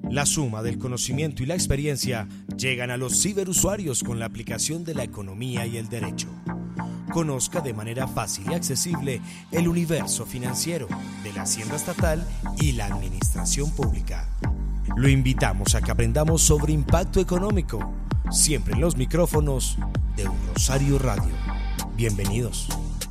La suma del conocimiento y la experiencia llegan a los ciberusuarios con la aplicación de la economía y el derecho. Conozca de manera fácil y accesible el universo financiero de la Hacienda Estatal y la Administración Pública. Lo invitamos a que aprendamos sobre impacto económico, siempre en los micrófonos de Un Rosario Radio. Bienvenidos.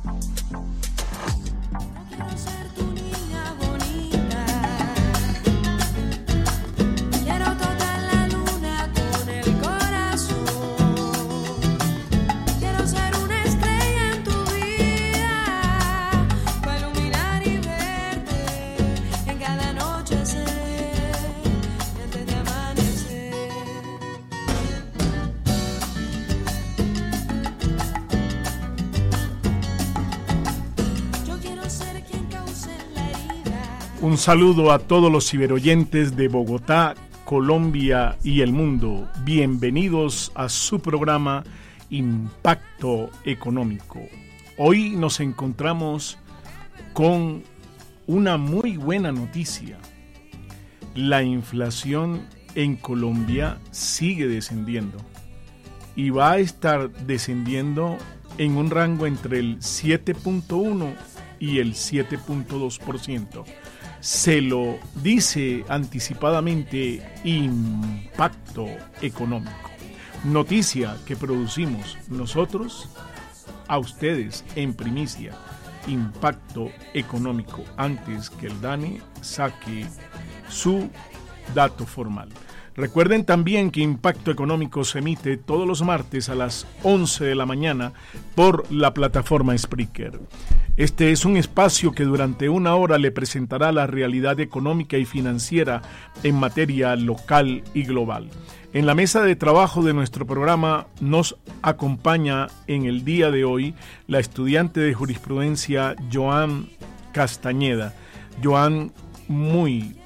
Un saludo a todos los ciberoyentes de Bogotá, Colombia y el mundo. Bienvenidos a su programa Impacto Económico. Hoy nos encontramos con una muy buena noticia. La inflación en Colombia sigue descendiendo y va a estar descendiendo en un rango entre el 7.1 y el 7.2%. Se lo dice anticipadamente Impacto Económico. Noticia que producimos nosotros a ustedes en primicia. Impacto Económico, antes que el DANE saque su dato formal. Recuerden también que Impacto Económico se emite todos los martes a las 11 de la mañana por la plataforma Spreaker. Este es un espacio que durante una hora le presentará la realidad económica y financiera en materia local y global. En la mesa de trabajo de nuestro programa nos acompaña en el día de hoy la estudiante de jurisprudencia Joan Castañeda. Joan, muy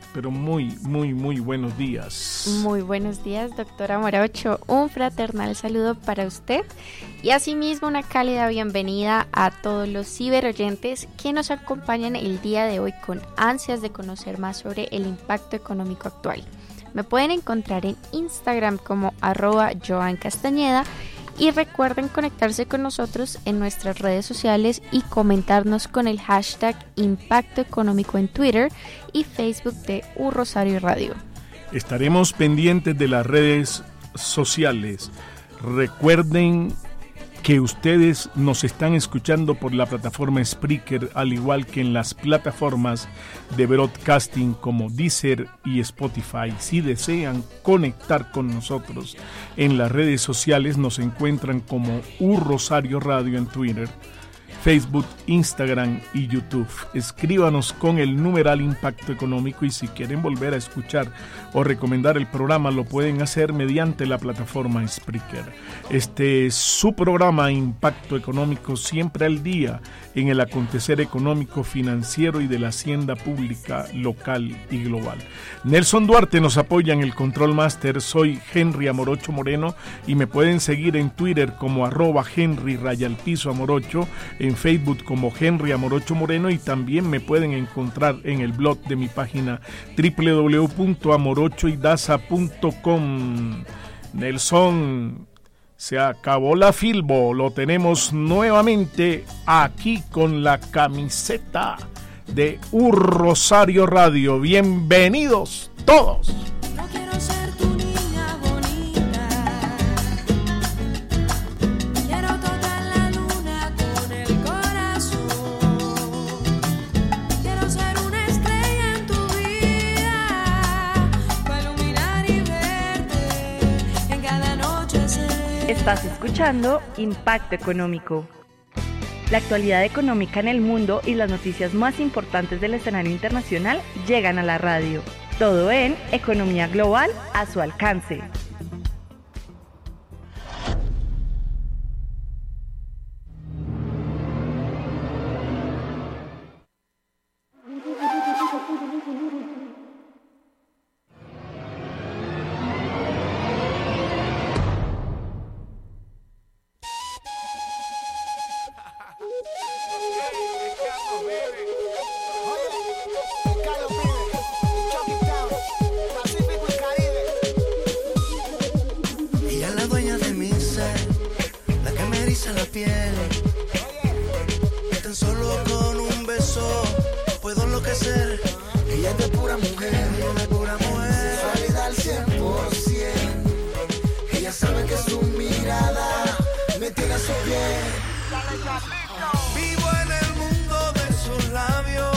buenos días. Muy buenos días, doctora Morocho. Un fraternal saludo para usted y asimismo una cálida bienvenida a todos los ciberoyentes que nos acompañan el día de hoy con ansias de conocer más sobre el impacto económico actual. Me pueden encontrar en Instagram como @JoanCastañeda y recuerden conectarse con nosotros en nuestras redes sociales y comentarnos con el hashtag Impacto Económico en Twitter y Facebook de Un Rosario Radio. Estaremos pendientes de las redes sociales. Recuerden que ustedes nos están escuchando por la plataforma Spreaker, al igual que en las plataformas de broadcasting como Deezer y Spotify. Si desean conectar con nosotros en las redes sociales, nos encuentran como Un Rosario Radio en Twitter, Facebook, Instagram y YouTube. Escríbanos con el numeral Impacto Económico y si quieren volver a escuchar o recomendar el programa lo pueden hacer mediante la plataforma Spreaker. Este es su programa Impacto Económico, siempre al día en el acontecer económico, financiero y de la hacienda pública local y global. Nelson Duarte nos apoya en el Control Master. Soy Henry Amorocho Moreno y me pueden seguir en Twitter como @Henry_Amorocho, en Facebook como Henry Amorocho Moreno y también me pueden encontrar en el blog de mi página www.amorochoidaza.com. Nelson, se acabó la Filbo, lo tenemos nuevamente aquí con la camiseta de Un Rosario Radio. Bienvenidos todos. No quiero ser tu niña bonita, quiero tocar la luna con el corazón, quiero ser una estrella en tu vida, para iluminar y verte en cada anochecer. Estás escuchando Impacto Económico. La actualidad económica en el mundo y las noticias más importantes del escenario internacional llegan a la radio. Todo en Economía Global a su alcance. Carlos Vives, Chucky Town, Pacífico. piel. Tan solo con un beso puedo enloquecer. Ella es de pura mujer, ella es de pura mujer. Sexualidad al 100%. Ella sabe que su mirada me tiene a su piel. Vivo en el mundo de sus labios.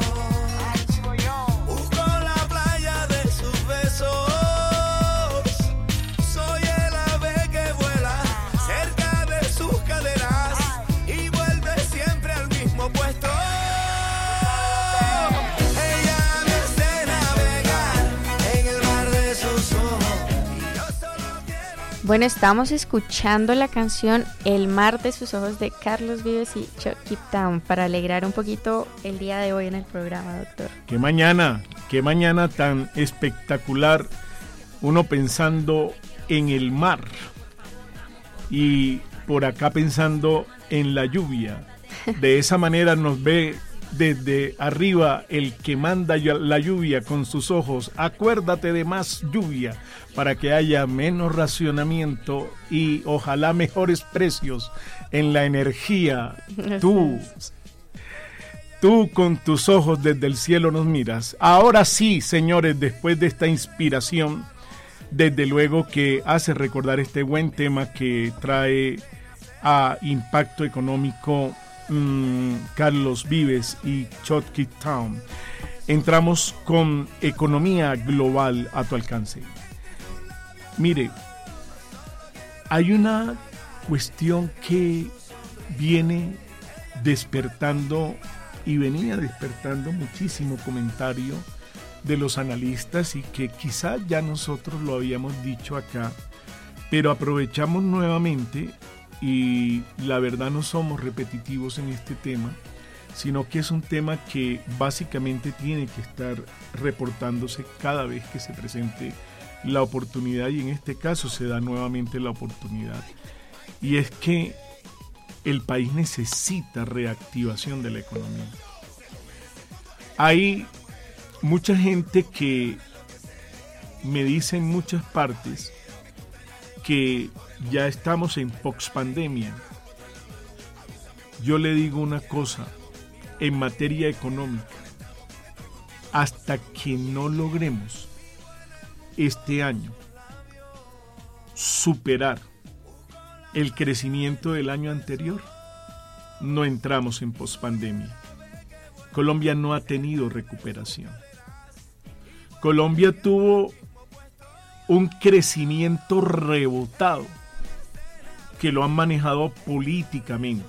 Busco la playa de sus besos. Soy el ave que vuela cerca de sus caderas y vuelve siempre al mismo puesto. Ella me hace navegar en el mar de sus ojos. Y yo solo quiero. Bueno, estamos escuchando la canción El mar de sus ojos de Carlos Vives y Chucky Town para alegrar un poquito el día de hoy en el programa, doctor. Qué mañana tan espectacular, uno pensando en el mar y por acá pensando en la lluvia. De esa manera nos ve desde arriba el que manda la lluvia con sus ojos. Acuérdate de más lluvia para que haya menos racionamiento y ojalá mejores precios en la energía. Tú con tus ojos desde el cielo nos miras. Ahora sí, señores, después de esta inspiración, desde luego que hace recordar este buen tema que trae a Impacto Económico Carlos Vives y Chucky Town. Entramos con economía global a tu alcance. Mire, hay una cuestión que viene despertando y venía despertando muchísimo comentario de los analistas y que quizás ya nosotros lo habíamos dicho acá, pero aprovechamos nuevamente y la verdad no somos repetitivos en este tema, sino que es un tema que básicamente tiene que estar reportándose cada vez que se presente la oportunidad y en este caso se da nuevamente la oportunidad. Y es que el país necesita reactivación de la economía. Hay mucha gente que me dice en muchas partes que ya estamos en post-pandemia. Yo le digo una cosa, en materia económica, hasta que no logremos este año superar el crecimiento del año anterior, no entramos en pospandemia. Colombia no ha tenido recuperación. Colombia tuvo un crecimiento rebotado que lo han manejado políticamente.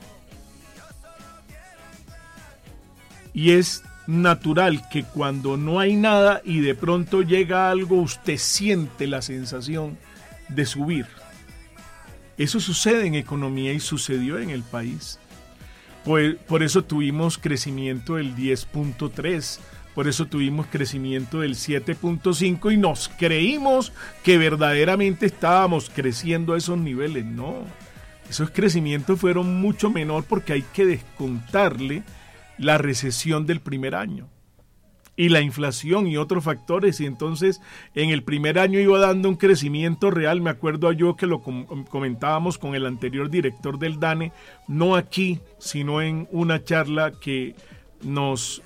Y es natural que cuando no hay nada y de pronto llega algo, usted siente la sensación de subir. Eso sucede en economía y sucedió en el país. Por eso tuvimos crecimiento del 10.3, por eso tuvimos crecimiento del 7.5 y nos creímos que verdaderamente estábamos creciendo a esos niveles. No, esos crecimientos fueron mucho menor porque hay que descontarle la recesión del primer año y la inflación y otros factores, y entonces en el primer año iba dando un crecimiento real. Me acuerdo yo que lo comentábamos con el anterior director del DANE, no aquí, sino en una charla que nos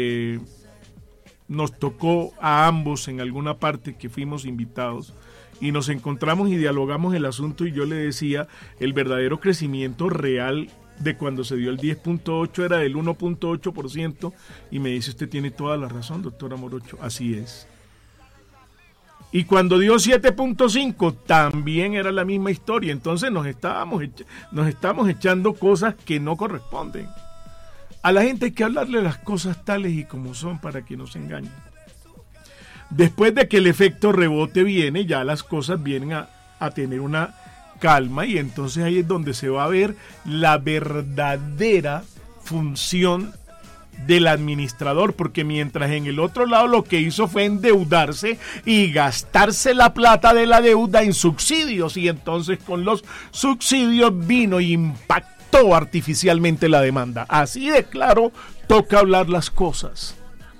tocó a ambos en alguna parte que fuimos invitados, y nos encontramos y dialogamos el asunto, y yo le decía, el verdadero crecimiento real de cuando se dio el 10.8 era del 1.8%, y me dice, usted tiene toda la razón, doctora Morocho, así es. Y cuando dio 7.5 también era la misma historia. Entonces nos estamos echando cosas que no corresponden. A la gente hay que hablarle las cosas tales y como son para que no se engañen. Después de que el efecto rebote viene, ya las cosas vienen a tener una calma, y entonces ahí es donde se va a ver la verdadera función del administrador, porque mientras en el otro lado lo que hizo fue endeudarse y gastarse la plata de la deuda en subsidios, y entonces con los subsidios vino y impactó artificialmente la demanda. Así de claro, toca hablar las cosas.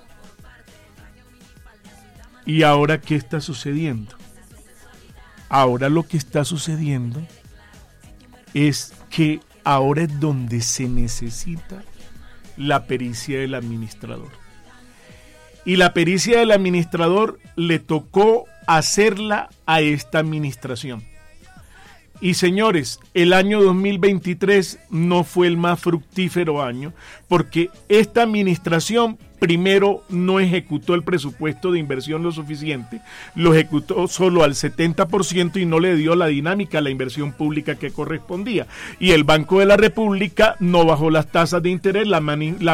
¿Y ahora qué está sucediendo? Ahora lo que está sucediendo es que ahora es donde se necesita la pericia del administrador. Y la pericia del administrador le tocó hacerla a esta administración. Y señores, el año 2023 no fue el más fructífero año, porque esta administración primero no ejecutó el presupuesto de inversión lo suficiente, lo ejecutó solo al 70% y no le dio la dinámica a la inversión pública que correspondía. Y el Banco de la República no bajó las tasas de interés, las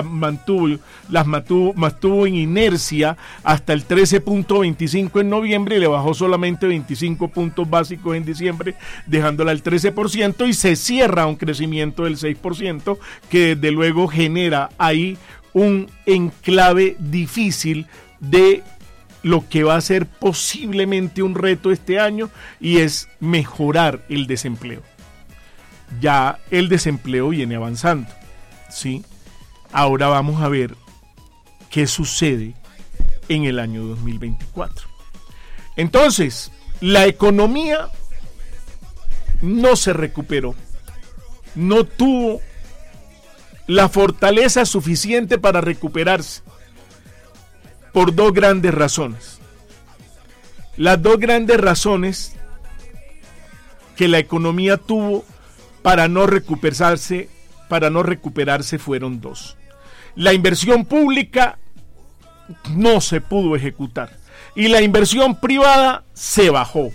mantuvo en inercia hasta el 13.25 en noviembre y le bajó solamente 25 puntos básicos en diciembre, dejándola al 13%, y se cierra un crecimiento del 6%, que desde luego genera ahí un enclave difícil de lo que va a ser posiblemente un reto este año, y es mejorar el desempleo. Ya el desempleo viene avanzando, ¿sí? Ahora vamos a ver qué sucede en el año 2024. Entonces, la economía no se recuperó, no tuvo la fortaleza suficiente para recuperarse, por dos grandes razones. Las dos grandes razones que la economía tuvo para no recuperarse fueron dos. La inversión pública no se pudo ejecutar y la inversión privada se bajó.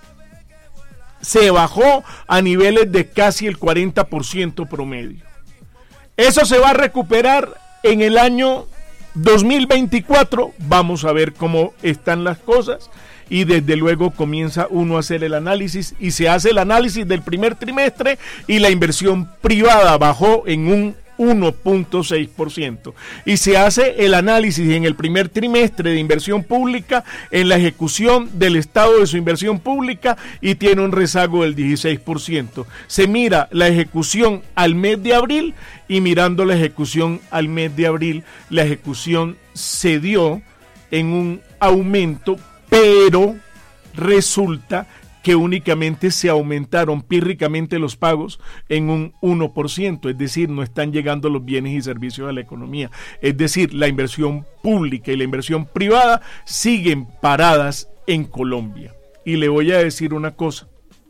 Se bajó a niveles de casi el 40% promedio. Eso se va a recuperar en el año 2024. Vamos a ver cómo están las cosas, y desde luego comienza uno a hacer el análisis, y se hace el análisis del primer trimestre y la inversión privada bajó en un 1.6%, y se hace el análisis en el primer trimestre de inversión pública en la ejecución del estado de su inversión pública y tiene un rezago del 16%. Se mira la ejecución al mes de abril, y mirando la ejecución al mes de abril, la ejecución se dio en un aumento, pero resulta que únicamente se aumentaron pírricamente los pagos en un 1%, es decir, no están llegando los bienes y servicios a la economía. Es decir, la inversión pública y la inversión privada siguen paradas en Colombia. Y le voy a decir una cosa.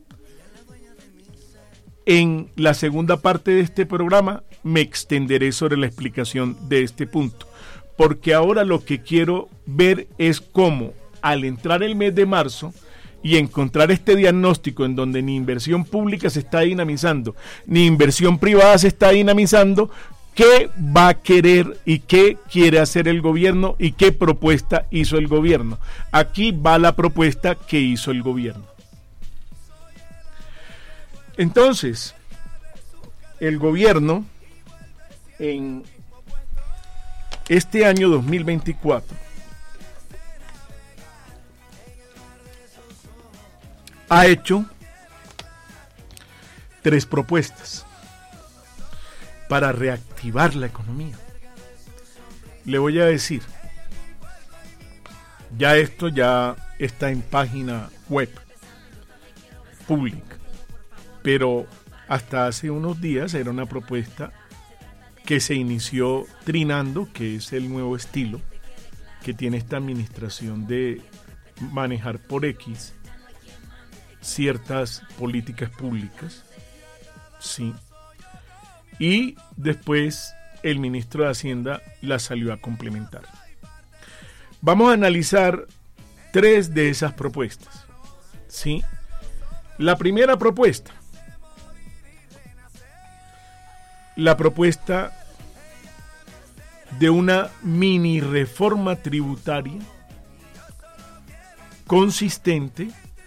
En la segunda parte de este programa me extenderé sobre la explicación de este punto, porque ahora lo que quiero ver es cómo, al entrar el mes de marzo y encontrar este diagnóstico en donde ni inversión pública se está dinamizando, ni inversión privada se está dinamizando, qué va a querer y qué quiere hacer el gobierno y qué propuesta hizo el gobierno. Aquí va la propuesta que hizo el gobierno. Entonces, el gobierno en este año 2024 ha hecho 3 propuestas para reactivar la economía. Le voy a decir, ya esto ya está en página web pública, pero hasta hace unos días era una propuesta que se inició trinando, que es el nuevo estilo que tiene esta administración de manejar por X ciertas políticas públicas, sí, y después el ministro de Hacienda la salió a complementar. Vamos a analizar 3 de esas propuestas, sí. La primera propuesta, la propuesta de una mini reforma tributaria consistente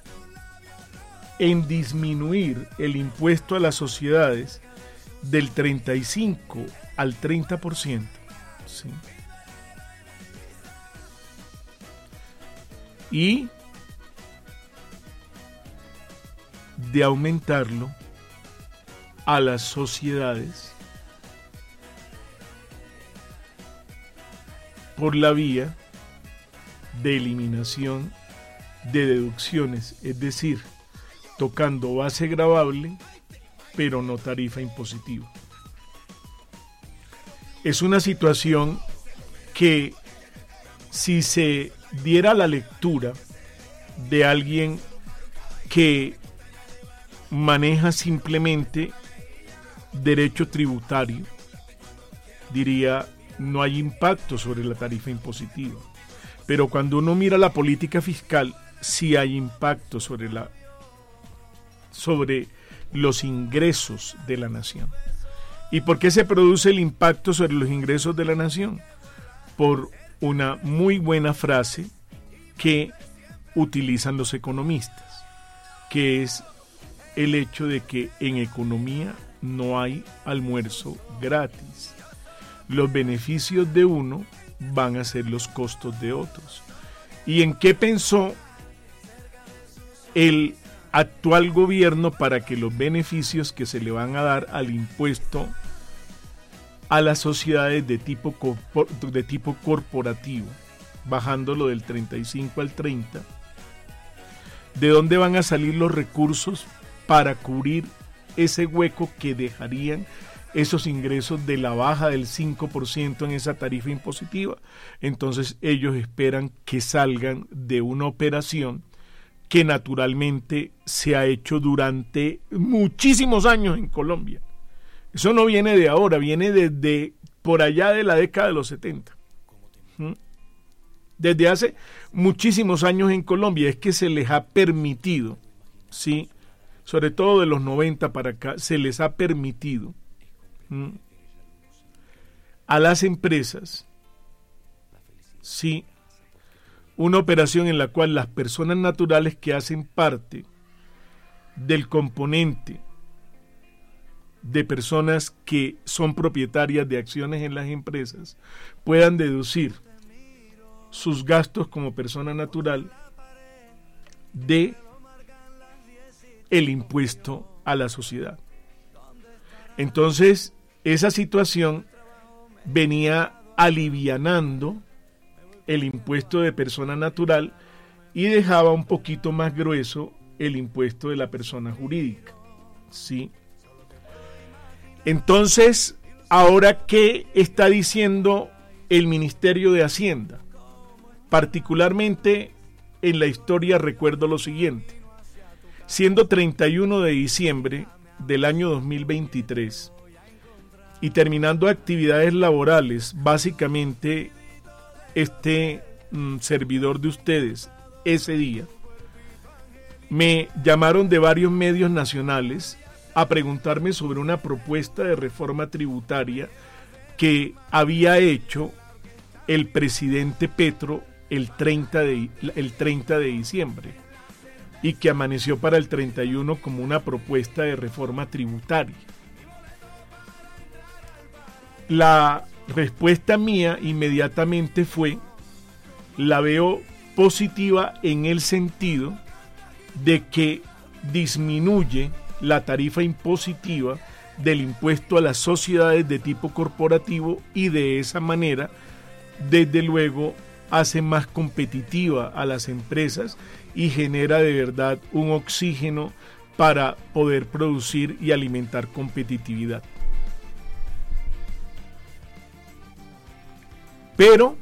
en disminuir el impuesto a las sociedades del 35 al 30%, ¿sí? Y de aumentarlo a las sociedades por la vía de eliminación de deducciones, es decir, tocando base gravable pero no tarifa impositiva. Es una situación que, si se diera la lectura de alguien que maneja simplemente derecho tributario, diría: no hay impacto sobre la tarifa impositiva. Pero cuando uno mira la política fiscal, sí hay impacto sobre los ingresos de la nación. ¿Y por qué se produce el impacto sobre los ingresos de la nación? Por una muy buena frase que utilizan los economistas, que es el hecho de que en economía no hay almuerzo gratis. Los beneficios de uno van a ser los costos de otros. ¿Y en qué pensó el actual gobierno para que los beneficios que se le van a dar al impuesto a las sociedades de tipo corporativo, bajándolo del 35 al 30, de dónde van a salir los recursos para cubrir ese hueco que dejarían esos ingresos de la baja del 5% en esa tarifa impositiva? Entonces ellos esperan que salgan de una operación que naturalmente se ha hecho durante muchísimos años en Colombia. Eso no viene de ahora, viene desde por allá de la década de los 70. Desde hace muchísimos años en Colombia es que se les ha permitido, ¿sí?, sobre todo de los 90 para acá, se les ha permitido a las empresas, sí, una operación en la cual las personas naturales que hacen parte del componente de personas que son propietarias de acciones en las empresas puedan deducir sus gastos como persona natural de el impuesto a la sociedad. Entonces, esa situación venía alivianando el impuesto de persona natural y dejaba un poquito más grueso el impuesto de la persona jurídica, ¿sí? Entonces, ahora, ¿qué está diciendo el Ministerio de Hacienda? Particularmente en la historia recuerdo lo siguiente: siendo 31 de diciembre del año 2023 y terminando actividades laborales, básicamente este servidor de ustedes, ese día, me llamaron de varios medios nacionales a preguntarme sobre una propuesta de reforma tributaria que había hecho el presidente Petro el 30 de diciembre y que amaneció para el 31 como una propuesta de reforma tributaria. La respuesta mía inmediatamente fue: la veo positiva en el sentido de que disminuye la tarifa impositiva del impuesto a las sociedades de tipo corporativo y de esa manera, desde luego, hace más competitiva a las empresas y genera de verdad un oxígeno para poder producir y alimentar competitividad. Pero,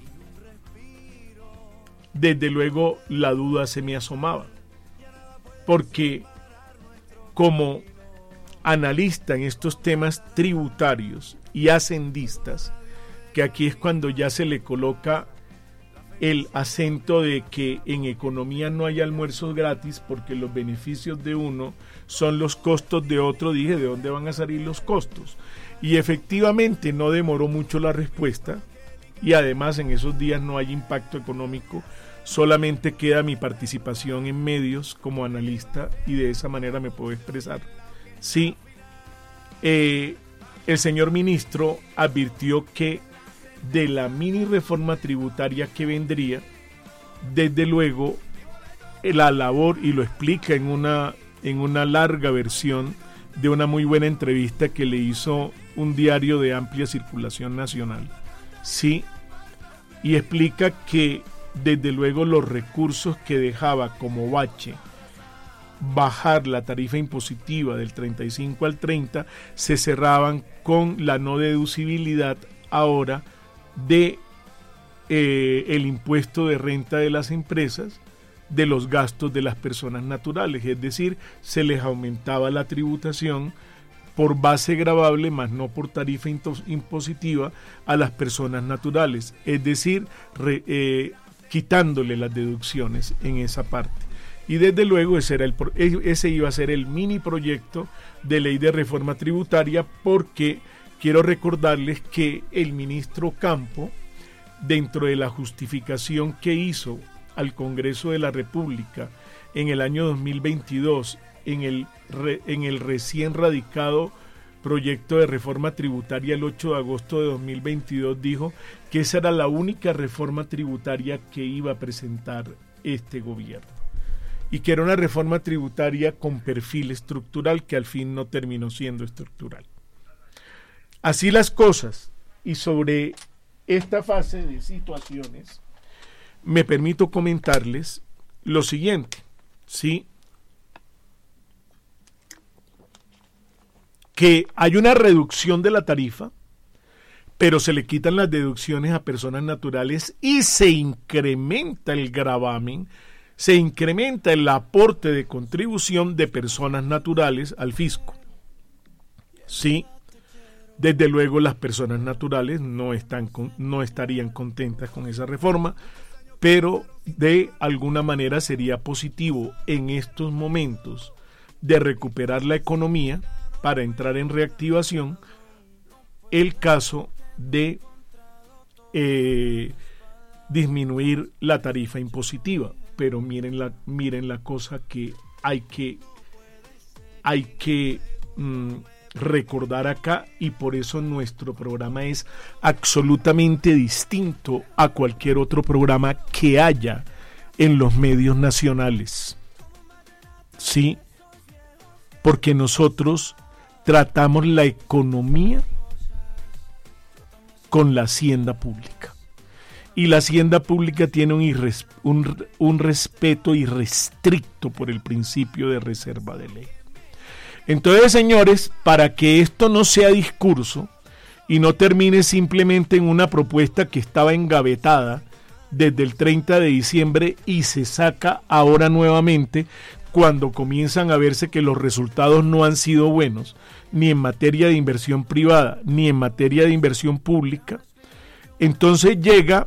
desde luego, la duda se me asomaba, porque como analista en estos temas tributarios y hacendistas, que aquí es cuando ya se le coloca el acento de que en economía no hay almuerzos gratis porque los beneficios de uno son los costos de otro, dije: ¿de dónde van a salir los costos? Y efectivamente no demoró mucho la respuesta, y además en esos días no hay impacto económico, solamente queda mi participación en medios como analista y de esa manera me puedo expresar. Sí, el señor ministro advirtió que de la mini reforma tributaria que vendría, desde luego la labor, y lo explica en una larga versión de una muy buena entrevista que le hizo un diario de amplia circulación nacional, sí, y explica que desde luego los recursos que dejaba como bache bajar la tarifa impositiva del 35 al 30, se cerraban con la no deducibilidad ahora de el impuesto de renta de las empresas de los gastos de las personas naturales, es decir, se les aumentaba la tributación por base gravable más no por tarifa impositiva a las personas naturales, es decir, quitándole las deducciones en esa parte. Y desde luego ese iba a ser el mini proyecto de ley de reforma tributaria, porque quiero recordarles que el ministro Campo, dentro de la justificación que hizo al Congreso de la República en el año 2022, en el recién radicado proyecto de reforma tributaria el 8 de agosto de 2022, dijo que esa era la única reforma tributaria que iba a presentar este gobierno, y que era una reforma tributaria con perfil estructural, que al fin no terminó siendo estructural. Así las cosas, y sobre esta fase de situaciones, me permito comentarles lo siguiente, ¿sí? Que hay una reducción de la tarifa, pero se le quitan las deducciones a personas naturales y se incrementa el gravamen, se incrementa el aporte de contribución de personas naturales al fisco. Sí, desde luego las personas naturales no estarían contentas con esa reforma, pero de alguna manera sería positivo en estos momentos de recuperar la economía para entrar en reactivación el caso de disminuir la tarifa impositiva. Pero miren la cosa que hay que recordar acá, y por eso nuestro programa es absolutamente distinto a cualquier otro programa que haya en los medios nacionales. Sí, porque nosotros tratamos la economía con la hacienda pública. Y la hacienda pública tiene un respeto irrestricto por el principio de reserva de ley. Entonces, señores, para que esto no sea discurso y no termine simplemente en una propuesta que estaba engavetada desde el 30 de diciembre y se saca ahora nuevamente cuando comienzan a verse que los resultados no han sido buenos, ni en materia de inversión privada, ni en materia de inversión pública, entonces llega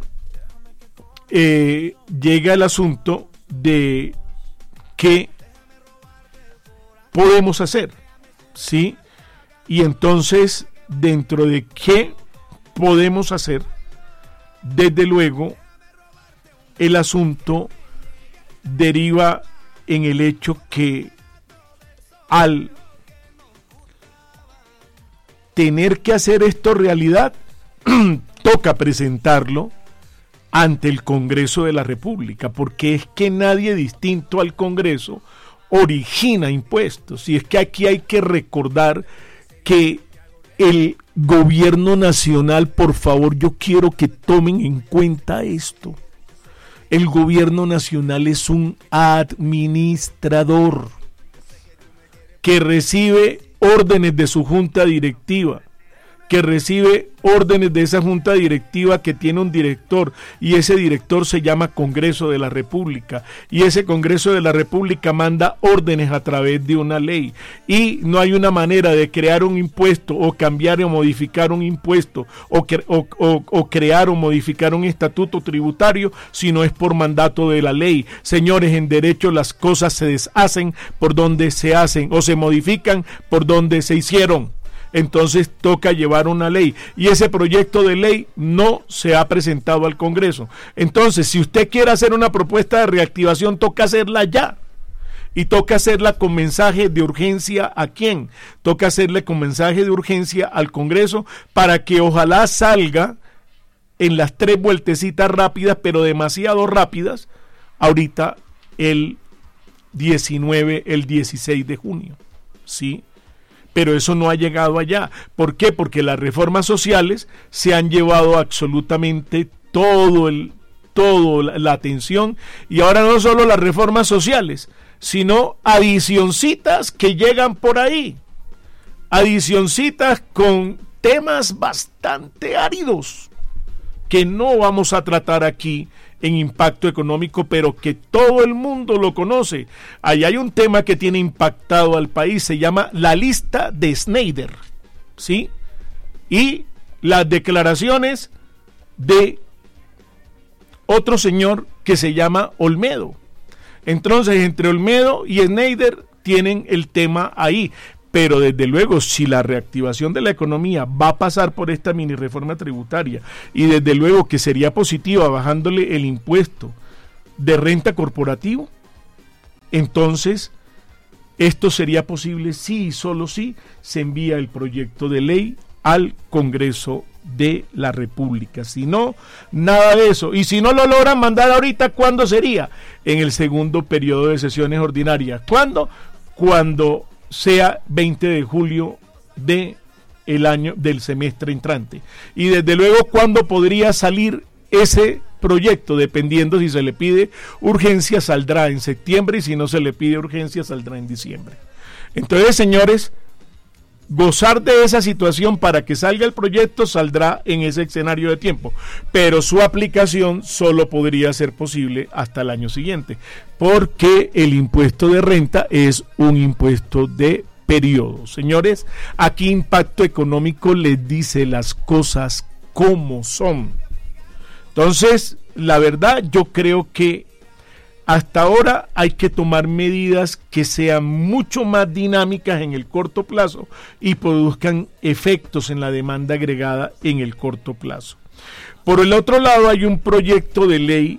el asunto de qué podemos hacer, ¿sí? Y entonces, dentro de qué podemos hacer, desde luego, el asunto deriva en el hecho que al tener que hacer esto realidad, toca presentarlo ante el Congreso de la República, porque es que nadie distinto al Congreso origina impuestos. Y es que aquí hay que recordar que el gobierno nacional, por favor, yo quiero que tomen en cuenta esto. El gobierno nacional es un administrador que recibe órdenes de su junta directiva, que recibe órdenes de esa junta directiva que tiene un director, y ese director se llama Congreso de la República, y ese Congreso de la República manda órdenes a través de una ley, y no hay una manera de crear un impuesto o cambiar o modificar un impuesto o crear o modificar un estatuto tributario si no es por mandato de la ley. Señores, en derecho las cosas se deshacen por donde se hacen o se modifican por donde se hicieron. Entonces toca llevar una ley, y ese proyecto de ley no se ha presentado al Congreso. Entonces, si usted quiere hacer una propuesta de reactivación, toca hacerla ya, y toca hacerla con mensaje de urgencia. ¿A quién? Toca hacerle con mensaje de urgencia al Congreso, para que ojalá salga en las 3 vueltecitas rápidas, pero demasiado rápidas, ahorita el 16 de junio, ¿sí? Pero eso no ha llegado allá. ¿Por qué? Porque las reformas sociales se han llevado absolutamente toda la atención, y ahora no solo las reformas sociales, sino adicioncitas que llegan por ahí, adicioncitas con temas bastante áridos que no vamos a tratar aquí en Impacto Económico, pero que todo el mundo lo conoce. Ahí hay un tema que tiene impactado al país, se llama la lista de Snyder, ¿sí? Y las declaraciones de otro señor que se llama Olmedo. Entonces, entre Olmedo y Snyder tienen el tema ahí. Pero desde luego, si la reactivación de la economía va a pasar por esta mini reforma tributaria, y desde luego que sería positiva bajándole el impuesto de renta corporativo, entonces esto sería posible si y solo si se envía el proyecto de ley al Congreso de la República. Si no, nada de eso. Y si no lo logran mandar ahorita, ¿cuándo sería? En el segundo periodo de sesiones ordinarias. ¿Cuándo? Cuando sea 20 de julio de el año del semestre entrante. Y desde luego, ¿cuándo podría salir ese proyecto? Dependiendo si se le pide urgencia, saldrá en septiembre, y si no se le pide urgencia, saldrá en diciembre. Entonces, señores, gozar de esa situación para que salga el proyecto saldrá en ese escenario de tiempo, pero su aplicación solo podría ser posible hasta el año siguiente, porque el impuesto de renta es un impuesto de periodo. Señores, aquí Impacto Económico les dice las cosas como son. Entonces, la verdad, yo creo que hasta ahora hay que tomar medidas que sean mucho más dinámicas en el corto plazo y produzcan efectos en la demanda agregada en el corto plazo. Por el otro lado, hay un proyecto de ley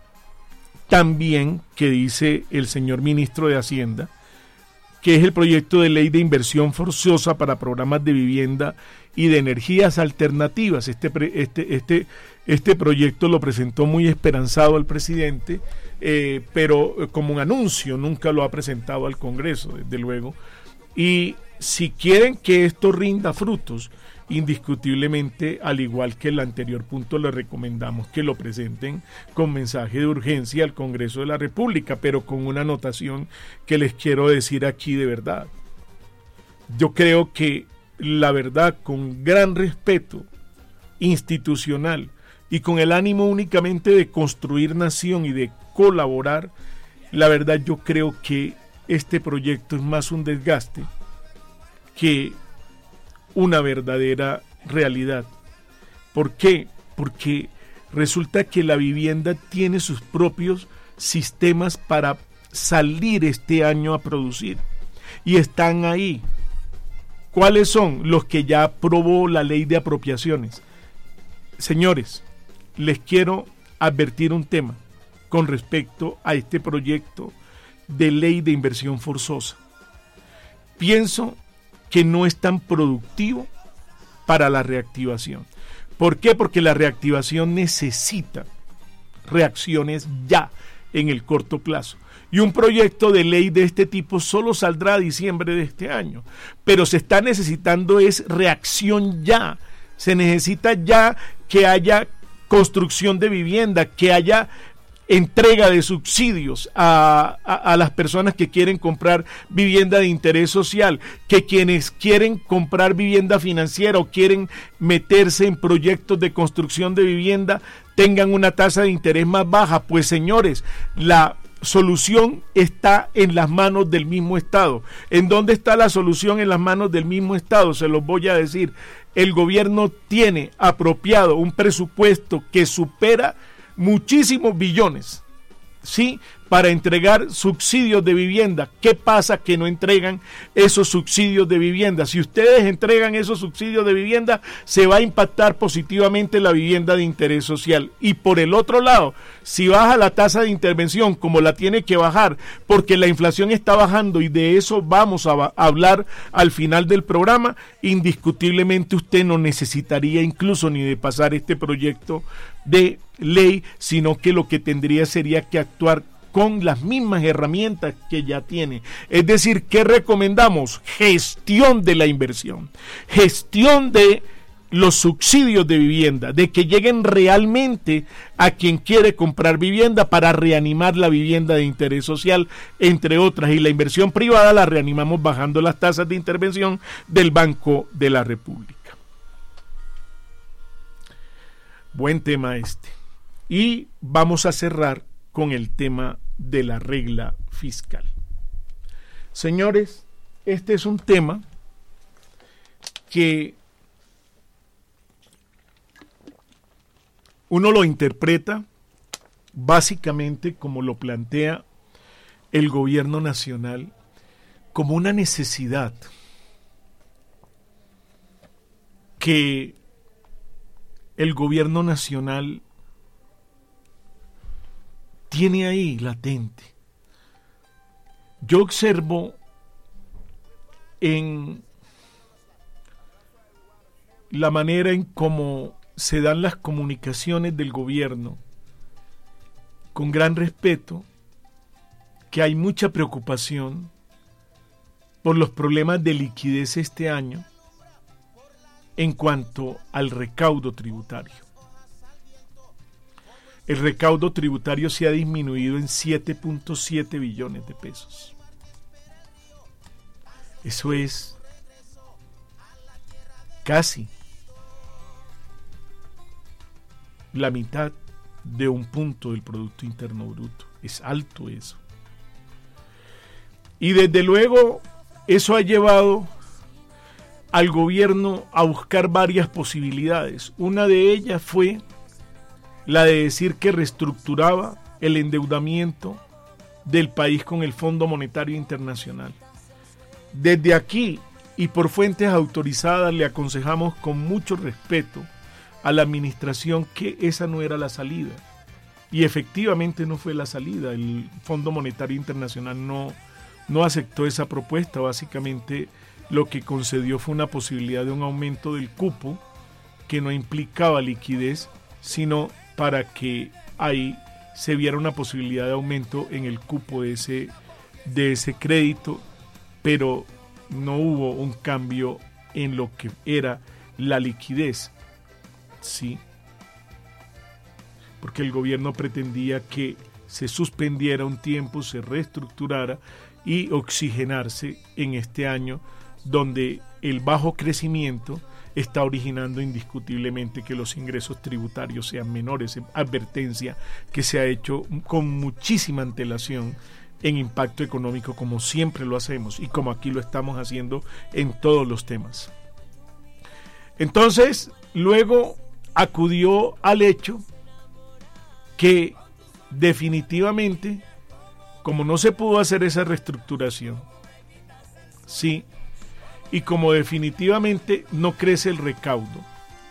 también que dice el señor ministro de Hacienda, que es el proyecto de ley de inversión forzosa para programas de vivienda y de energías alternativas. Este proyecto lo presentó muy esperanzado el presidente, pero como un anuncio, nunca lo ha presentado al Congreso, desde luego. Y si quieren que esto rinda frutos, indiscutiblemente, al igual que el anterior punto, les recomendamos que lo presenten con mensaje de urgencia al Congreso de la República, pero con una anotación que les quiero decir aquí de verdad. Yo creo que la verdad, con gran respeto institucional y con el ánimo únicamente de construir nación y de colaborar, la verdad yo creo que este proyecto es más un desgaste que una verdadera realidad. ¿Por qué? Porque resulta que la vivienda tiene sus propios sistemas para salir este año a producir, y están ahí. ¿Cuáles son? Los que ya aprobó la ley de apropiaciones. Señores, les quiero advertir un tema con respecto a este proyecto de ley de inversión forzosa. Pienso que no es tan productivo para la reactivación. ¿Por qué? Porque la reactivación necesita reacciones ya en el corto plazo. Y un proyecto de ley de este tipo solo saldrá a diciembre de este año. Pero se está necesitando es reacción ya. Se necesita ya que haya construcción de vivienda, que haya entrega de subsidios a las personas que quieren comprar vivienda de interés social, que quienes quieren comprar vivienda financiera o quieren meterse en proyectos de construcción de vivienda tengan una tasa de interés más baja. Pues señores, la solución está en las manos del mismo Estado. ¿En dónde está la solución en las manos del mismo Estado? Se los voy a decir. El gobierno tiene apropiado un presupuesto que supera muchísimos billones, ¿sí?, para entregar subsidios de vivienda. ¿Qué pasa que no entregan esos subsidios de vivienda? Si ustedes entregan esos subsidios de vivienda, se va a impactar positivamente la vivienda de interés social. Y por el otro lado, si baja la tasa de intervención, como la tiene que bajar, porque la inflación está bajando, y de eso vamos a hablar al final del programa, indiscutiblemente usted no necesitaría incluso ni de pasar este proyecto de ley, sino que lo que tendría sería que actuar con las mismas herramientas que ya tiene. Es decir, ¿qué recomendamos? Gestión de la inversión, gestión de los subsidios de vivienda, de que lleguen realmente a quien quiere comprar vivienda para reanimar la vivienda de interés social, entre otras, y la inversión privada la reanimamos bajando las tasas de intervención del Banco de la República. Buen tema este. Y vamos a cerrar con el tema de la regla fiscal. Señores, este es un tema que uno lo interpreta básicamente como lo plantea el gobierno nacional, como una necesidad que el gobierno nacional tiene ahí latente. Yo observo en la manera en cómo se dan las comunicaciones del gobierno, con gran respeto, que hay mucha preocupación por los problemas de liquidez este año en cuanto al recaudo tributario. El recaudo tributario se ha disminuido en 7.7 billones de pesos. Eso es casi la mitad de un punto del Producto Interno Bruto. Es alto eso. Y desde luego eso ha llevado al gobierno a buscar varias posibilidades. Una de ellas fue la de decir que reestructuraba el endeudamiento del país con el Fondo Monetario Internacional. Desde aquí y por fuentes autorizadas le aconsejamos con mucho respeto a la administración que esa no era la salida. Y efectivamente no fue la salida. El Fondo Monetario Internacional no aceptó esa propuesta. Básicamente lo que concedió fue una posibilidad de un aumento del cupo que no implicaba liquidez, sino para que ahí se viera una posibilidad de aumento en el cupo de ese crédito, pero no hubo un cambio en lo que era la liquidez, ¿sí? Porque el gobierno pretendía que se suspendiera un tiempo, se reestructurara y oxigenarse en este año donde el bajo crecimiento está originando indiscutiblemente que los ingresos tributarios sean menores, advertencia que se ha hecho con muchísima antelación en impacto económico, como siempre lo hacemos y como aquí lo estamos haciendo en todos los temas. Entonces, luego acudió al hecho que definitivamente, como no se pudo hacer esa reestructuración, sí, y como definitivamente no crece el recaudo,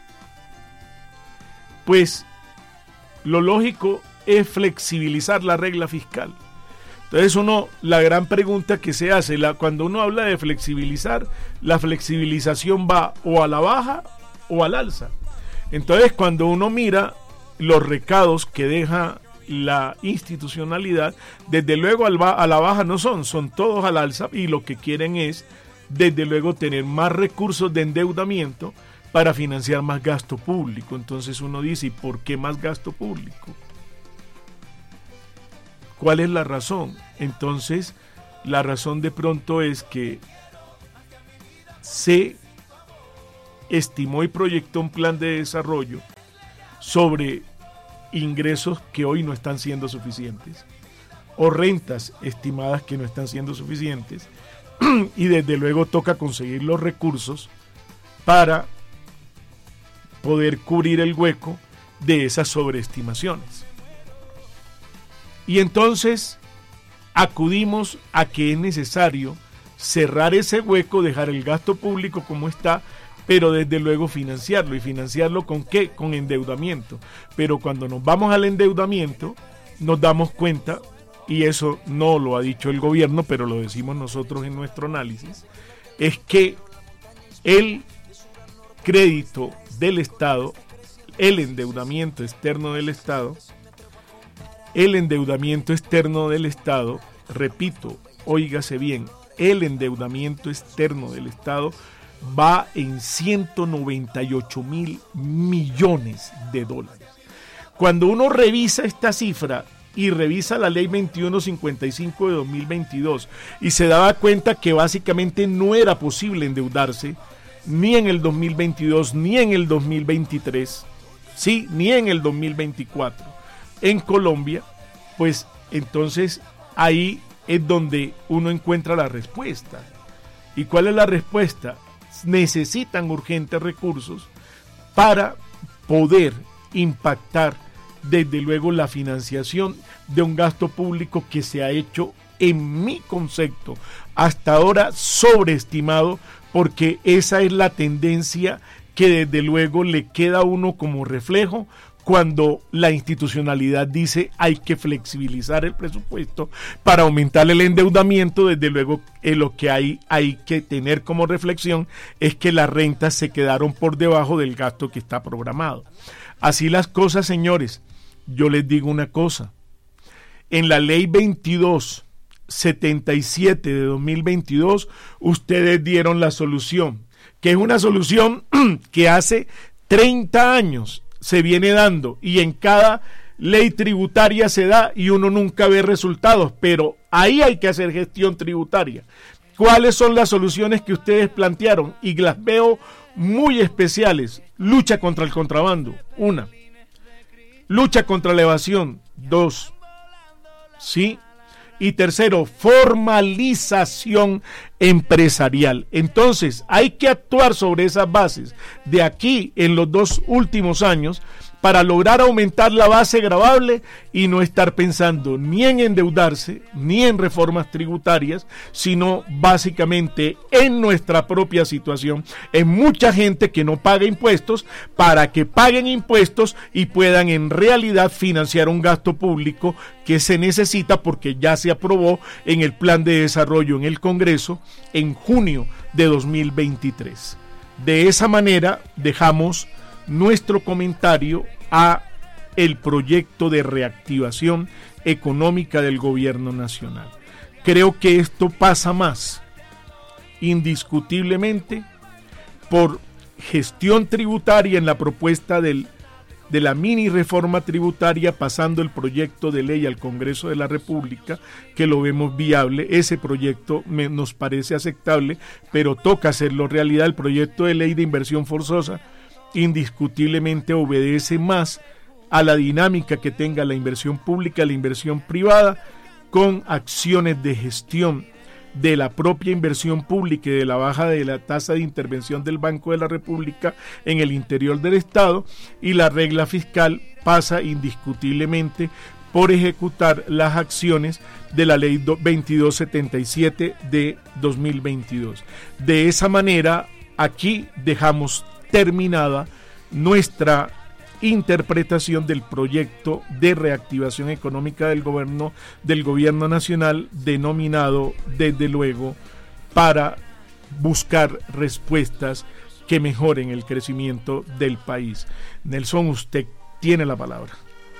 pues lo lógico es flexibilizar la regla fiscal. Entonces la gran pregunta que se hace, cuando uno habla de flexibilizar, la flexibilización va o a la baja o al alza. Entonces cuando uno mira los recados que deja la institucionalidad, desde luego a la baja no son todos al alza, y lo que quieren es desde luego tener más recursos de endeudamiento para financiar más gasto público. Entonces uno dice, ¿y por qué más gasto público? ¿Cuál es la razón? Entonces la razón de pronto es que se estimó y proyectó un plan de desarrollo sobre ingresos que hoy no están siendo suficientes, o rentas estimadas que no están siendo suficientes, y desde luego toca conseguir los recursos para poder cubrir el hueco de esas sobreestimaciones. Y entonces acudimos a que es necesario cerrar ese hueco, dejar el gasto público como está, pero desde luego financiarlo. ¿Y financiarlo con qué? Con endeudamiento. Pero cuando nos vamos al endeudamiento, nos damos cuenta, y eso no lo ha dicho el gobierno, pero lo decimos nosotros en nuestro análisis, es que el crédito del Estado, el endeudamiento externo del Estado, repito, óigase bien, el endeudamiento externo del Estado va en 198.000 millones de dólares. Cuando uno revisa esta cifra y revisa la ley 2155 de 2022 y se daba cuenta que básicamente no era posible endeudarse ni en el 2022 ni en el 2023, sí, ni en el 2024 en Colombia, pues entonces ahí es donde uno encuentra la respuesta. ¿Y cuál es la respuesta? Necesitan urgentes recursos para poder impactar desde luego la financiación de un gasto público que se ha hecho, en mi concepto, hasta ahora sobreestimado, porque esa es la tendencia que desde luego le queda a uno como reflejo cuando la institucionalidad dice hay que flexibilizar el presupuesto para aumentar el endeudamiento. Desde luego lo que hay que tener como reflexión es que las rentas se quedaron por debajo del gasto que está programado. Así las cosas, señores, yo les digo una cosa. En la ley 2277 de 2022, ustedes dieron la solución, que es una solución que hace 30 años se viene dando y en cada ley tributaria se da y uno nunca ve resultados, pero ahí hay que hacer gestión tributaria. ¿Cuáles son las soluciones que ustedes plantearon? Y las veo muy especiales. Lucha contra el contrabando, 1. Lucha contra la evasión, 2. ¿Sí? Y 3, formalización empresarial. Entonces, hay que actuar sobre esas bases de aquí en los 2 últimos años para lograr aumentar la base gravable y no estar pensando ni en endeudarse ni en reformas tributarias, sino básicamente en nuestra propia situación, en mucha gente que no paga impuestos, para que paguen impuestos y puedan en realidad financiar un gasto público que se necesita, porque ya se aprobó en el Plan de Desarrollo en el Congreso en junio de 2023. De esa manera dejamos nuestro comentario a el proyecto de reactivación económica del gobierno nacional. Creo que esto pasa más, indiscutiblemente, por gestión tributaria en la propuesta de la mini reforma tributaria, pasando el proyecto de ley al Congreso de la República, que lo vemos viable. Ese proyecto nos parece aceptable, pero toca hacerlo realidad. El proyecto de ley de inversión forzosa indiscutiblemente obedece más a la dinámica que tenga la inversión pública, la inversión privada, con acciones de gestión de la propia inversión pública y de la baja de la tasa de intervención del Banco de la República en el interior del Estado, y la regla fiscal pasa indiscutiblemente por ejecutar las acciones de la ley 2277 de 2022. De esa manera, aquí dejamos terminada nuestra interpretación del proyecto de reactivación económica del gobierno nacional, denominado desde luego para buscar respuestas que mejoren el crecimiento del país. Nelson, usted tiene la palabra.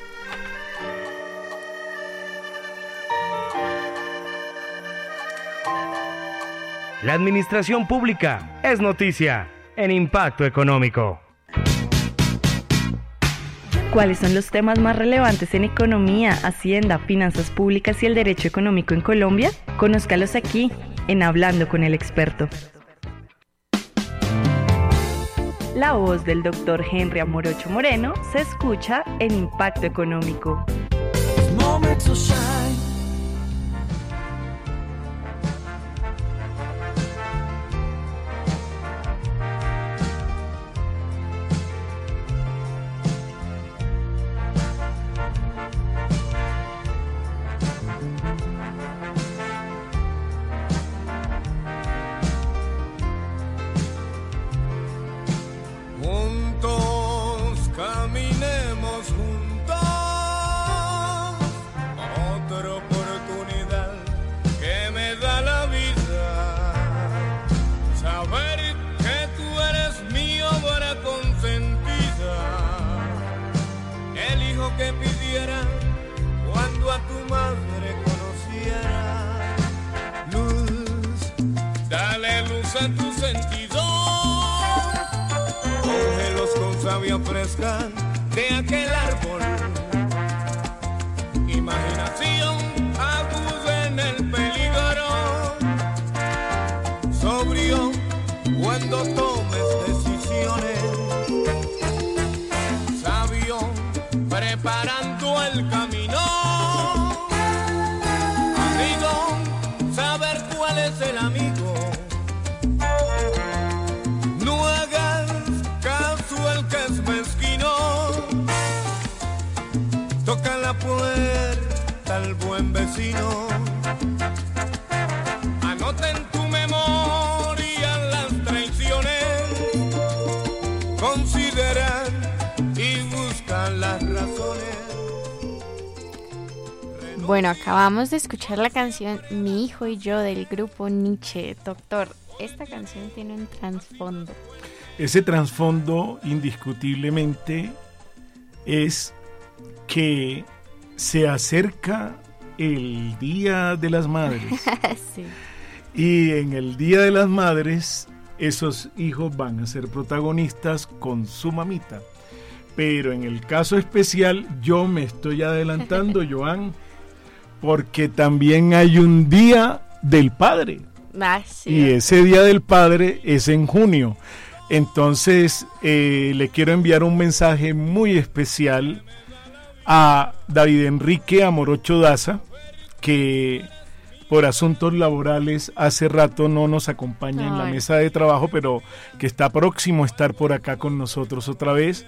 La administración pública es noticia en Impacto Económico. ¿Cuáles son los temas más relevantes en economía, hacienda, finanzas públicas y el derecho económico en Colombia? Conózcalos aquí, en Hablando con el Experto. La voz del Dr. Henry Amorocho Moreno se escucha en Impacto Económico. Que pidiera cuando a tu madre conociera. Luz, dale luz a tus sentidos. savia fresca de aquel árbol. Imaginación aguda en el peligro, sobrio cuando tomes decisiones, sabio preparando el camino, amigo, saber cuál es el amigo. No hagas caso al que es mezquino, toca la puerta al buen vecino. Anota en tu memoria las traiciones, considera y busca las razones. Bueno, acabamos de escuchar la canción Mi hijo y yo del grupo Nietzsche. Doctor, esta canción tiene un trasfondo. Ese trasfondo indiscutiblemente es que se acerca el Día de las Madres. Sí. Y en el Día de las Madres, esos hijos van a ser protagonistas con su mamita. Pero en el caso especial, yo me estoy adelantando, Joan, porque también hay un Día del Padre. Sí. Y ese Día del Padre es en junio. Entonces, le quiero enviar un mensaje muy especial a David Enrique Amorocho Daza, que por asuntos laborales hace rato no nos acompaña en la mesa de trabajo, pero que está próximo a estar por acá con nosotros otra vez.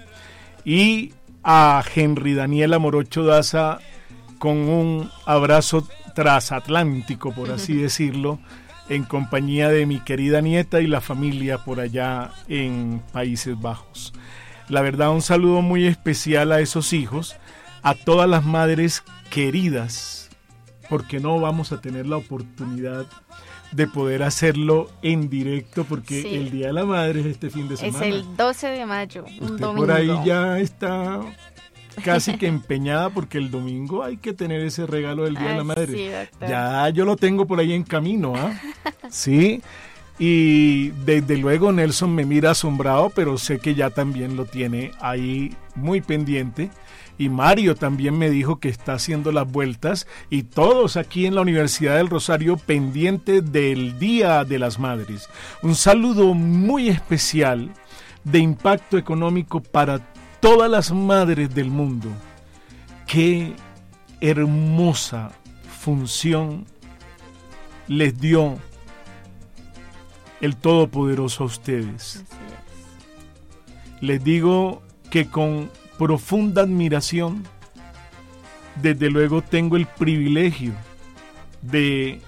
Y a Henry Daniel Amorocho Daza, con un abrazo transatlántico, por así decirlo, en compañía de mi querida nieta y la familia por allá en Países Bajos. La verdad, un saludo muy especial a esos hijos, a todas las madres queridas, porque no vamos a tener la oportunidad de poder hacerlo en directo, porque Sí. el Día de la Madre es este fin de semana. Es el 12 de mayo, un Usted domingo. por ahí ya está casi que empeñada, porque el domingo hay que tener ese regalo del Día de la Madre. Sí, doctor. Ya yo lo tengo por ahí en camino, ¿ah? Sí, y desde luego Nelson me mira asombrado, pero sé que ya también lo tiene ahí muy pendiente. Y Mario también me dijo que está haciendo las vueltas, y todos aquí en la Universidad del Rosario pendientes del Día de las Madres. Un saludo muy especial de impacto económico para todas las madres del mundo. Qué hermosa función les dio el Todopoderoso a ustedes. Así es. Les digo que con profunda admiración, desde luego tengo el privilegio de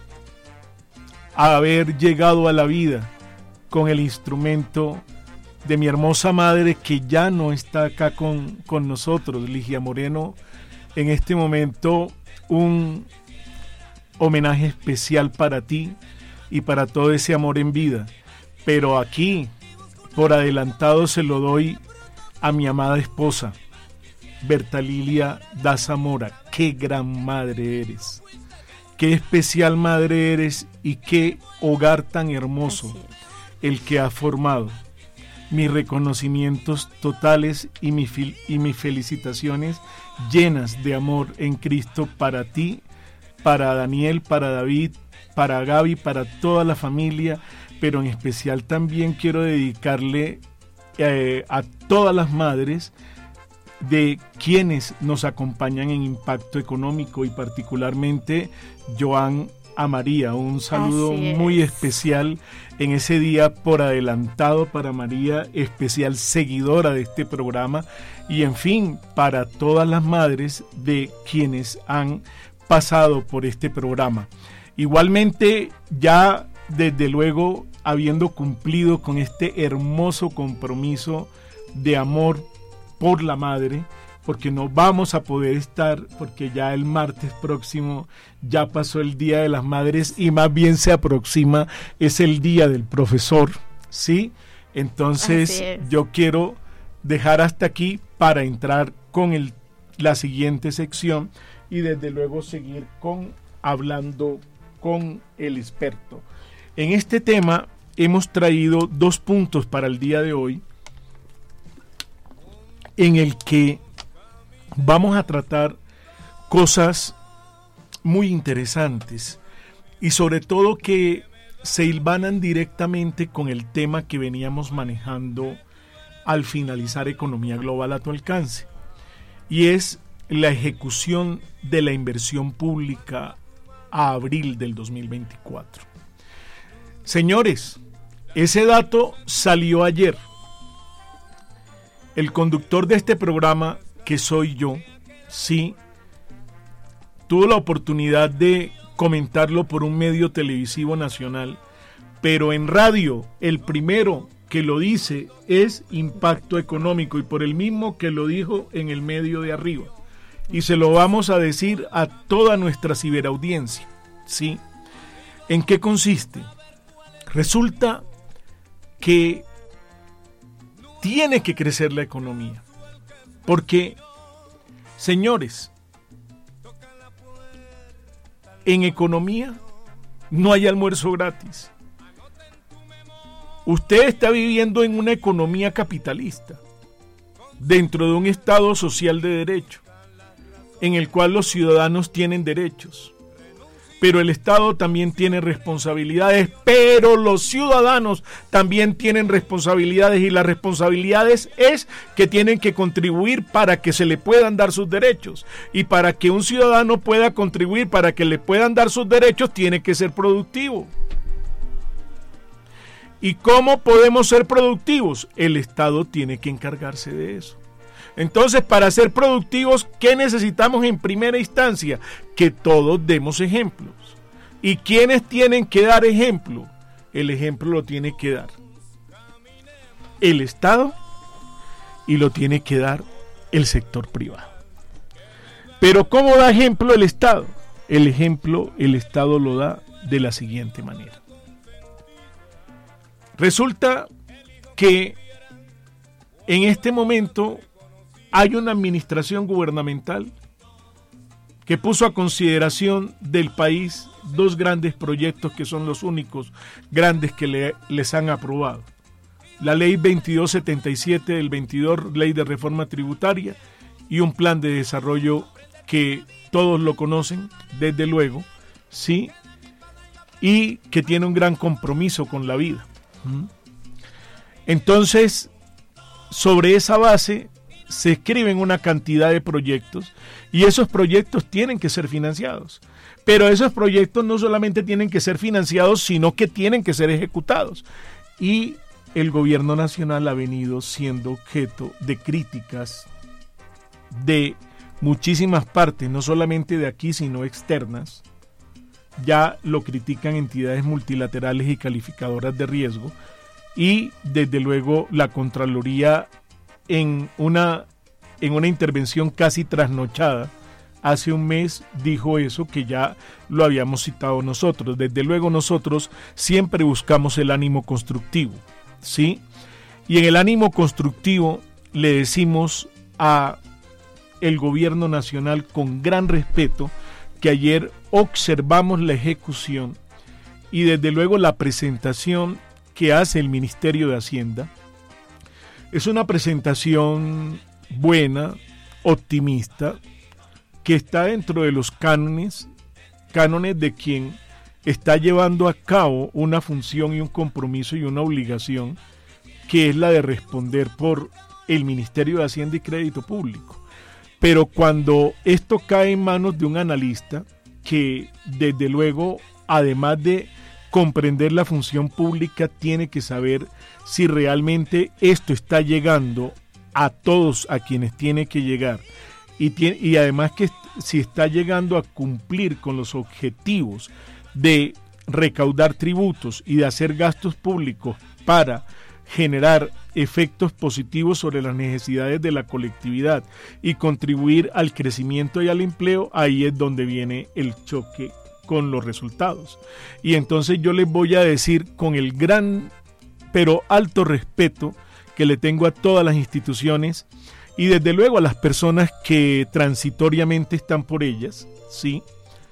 haber llegado a la vida con el instrumento de mi hermosa madre, que ya no está acá con nosotros, Ligia Moreno. En este momento, un homenaje especial para ti y para todo ese amor en vida. Pero aquí, por adelantado, se lo doy a mi amada esposa, Berta Lilia Daza Mora. Qué gran madre eres, qué especial madre eres, y qué hogar tan hermoso Así es. el que ha formado. Mis reconocimientos totales y mis felicitaciones llenas de amor en Cristo para ti, para Daniel, para David, para Gaby, para toda la familia, pero en especial también quiero dedicarle a todas las madres de quienes nos acompañan en Impacto Económico, y particularmente Joan, a María. Un saludo muy especial en ese día por adelantado para María, especial seguidora de este programa, y en fin, para todas las madres de quienes han pasado por este programa. Igualmente, ya desde luego, habiendo cumplido con este hermoso compromiso de amor por la madre, porque no vamos a poder estar, porque ya el martes próximo ya pasó el Día de las Madres, y más bien se aproxima, es el Día del Profesor, ¿sí? Entonces yo quiero dejar hasta aquí para entrar con la siguiente sección, y desde luego seguir hablando con el experto. En este tema hemos traído 2 puntos para el día de hoy. en el que vamos a tratar cosas muy interesantes y sobre todo que se hilvanan directamente con el tema que veníamos manejando al finalizar Economía Global a tu alcance, y es la ejecución de la inversión pública a abril del 2024. Señores, ese dato salió ayer. El conductor de este programa, que soy yo, sí, tuvo la oportunidad de comentarlo por un medio televisivo nacional, pero en radio el primero que lo dice es Impacto Económico, y por el mismo que lo dijo en el medio de arriba. Y se lo vamos a decir a toda nuestra ciberaudiencia, ¿sí? ¿En qué consiste? Resulta que tiene que crecer la economía, porque, señores, en economía no hay almuerzo gratis. Usted está viviendo en una economía capitalista, dentro de un Estado social de derecho, en el cual los ciudadanos tienen derechos, pero el Estado también tiene responsabilidades, pero los ciudadanos también tienen responsabilidades, y las responsabilidades es que tienen que contribuir para que se le puedan dar sus derechos, y para que un ciudadano pueda contribuir para que le puedan dar sus derechos tiene que ser productivo. ¿Y cómo podemos ser productivos? El Estado tiene que encargarse de eso. Entonces, para ser productivos, ¿qué necesitamos en primera instancia? Que todos demos ejemplos. ¿Y quiénes tienen que dar ejemplo? El ejemplo lo tiene que dar el Estado y lo tiene que dar el sector privado. Pero ¿cómo da ejemplo el Estado? El ejemplo el Estado lo da de la siguiente manera. Resulta que en este momento hay una administración gubernamental que puso a consideración del país dos grandes proyectos que son los únicos grandes que les han aprobado. La ley 2277 del 22, ley de reforma tributaria, y un plan de desarrollo que todos lo conocen, desde luego, sí, y que tiene un gran compromiso con la vida. Entonces, sobre esa base se escriben una cantidad de proyectos, y esos proyectos tienen que ser financiados. Pero esos proyectos no solamente tienen que ser financiados, sino que tienen que ser ejecutados. Y el gobierno nacional ha venido siendo objeto de críticas de muchísimas partes, no solamente de aquí, sino externas. Ya lo critican entidades multilaterales y calificadoras de riesgo, y desde luego la Contraloría en una intervención casi trasnochada hace un mes dijo eso, que ya lo habíamos citado nosotros. Desde luego nosotros siempre buscamos el ánimo constructivo, ¿sí? Y en el ánimo constructivo le decimos a el gobierno nacional con gran respeto que ayer observamos la ejecución y desde luego la presentación que hace el Ministerio de Hacienda. Es una presentación buena, optimista, que está dentro de los cánones de quien está llevando a cabo una función y un compromiso y una obligación, que es la de responder por el Ministerio de Hacienda y Crédito Público. Pero cuando esto cae en manos de un analista que desde luego, además de comprender la función pública, tiene que saber si realmente esto está llegando a todos a quienes tiene que llegar, y además que si está llegando a cumplir con los objetivos de recaudar tributos y de hacer gastos públicos para generar efectos positivos sobre las necesidades de la colectividad y contribuir al crecimiento y al empleo. Ahí es donde viene el choque con los resultados. Y entonces yo les voy a decir, con el gran pero alto respeto que le tengo a todas las instituciones y desde luego a las personas que transitoriamente están por ellas, ¿sí?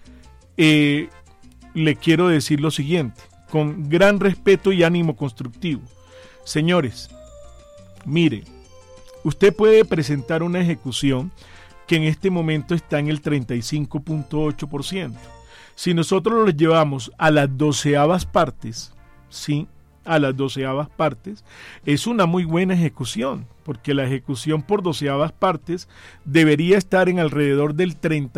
Le quiero decir lo siguiente, con gran respeto y ánimo constructivo. Señores, mire, usted puede presentar una ejecución que en este momento está en el 35.8%. Si nosotros lo llevamos a las 12avas partes, ¿sí?, a las 12avas partes, es una muy buena ejecución, porque la ejecución por 12avas partes debería estar en alrededor del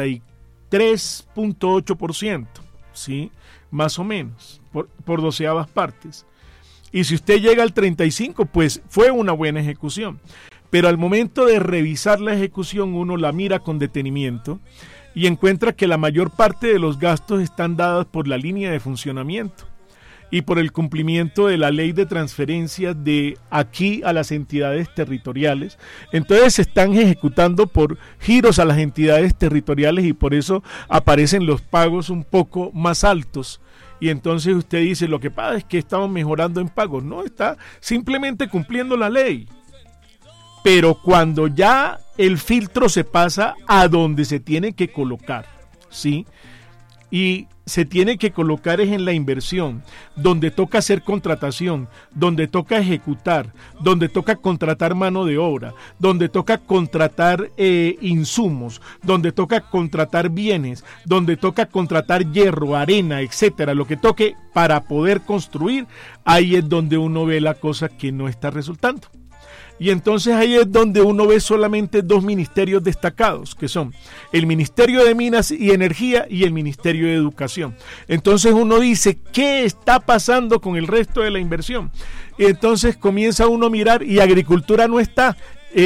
33.8%, ¿sí?, más o menos, por 12avas partes. Y si usted llega al 35, pues fue una buena ejecución. Pero al momento de revisar la ejecución, uno la mira con detenimiento y encuentra que la mayor parte de los gastos están dados por la línea de funcionamiento y por el cumplimiento de la ley de transferencias de aquí a las entidades territoriales. Entonces se están ejecutando por giros a las entidades territoriales y por eso aparecen los pagos un poco más altos. Y entonces usted dice, lo que pasa es que estamos mejorando en pagos. No, está simplemente cumpliendo la ley. Pero cuando ya el filtro se pasa a donde se tiene que colocar, ¿sí?, y se tiene que colocar es en la inversión, donde toca hacer contratación, donde toca ejecutar, donde toca contratar mano de obra, donde toca contratar insumos, donde toca contratar bienes, donde toca contratar hierro, arena, etcétera, lo que toque para poder construir, ahí es donde uno ve la cosa que no está resultando. Y entonces ahí es donde uno ve solamente dos ministerios destacados, que son el Ministerio de Minas y Energía y el Ministerio de Educación. Entonces uno dice, ¿qué está pasando con el resto de la inversión? Y entonces comienza uno a mirar y Agricultura no está.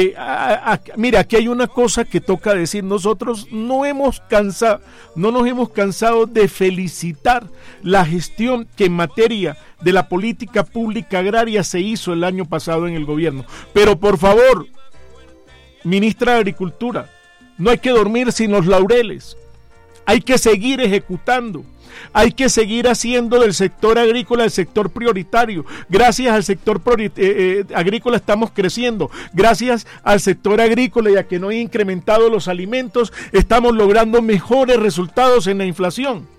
Mira, aquí hay una cosa que toca decir. Nosotros no nos hemos cansado de felicitar la gestión que en materia de la política pública agraria se hizo el año pasado en el gobierno. Pero por favor, ministra de Agricultura, no hay que dormir sin los laureles. Hay que seguir ejecutando. Hay que seguir haciendo del sector agrícola el sector prioritario. Gracias al sector agrícola estamos creciendo. Gracias al sector agrícola y a que no he incrementado los alimentos, estamos logrando mejores resultados en la inflación.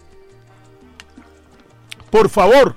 Por favor,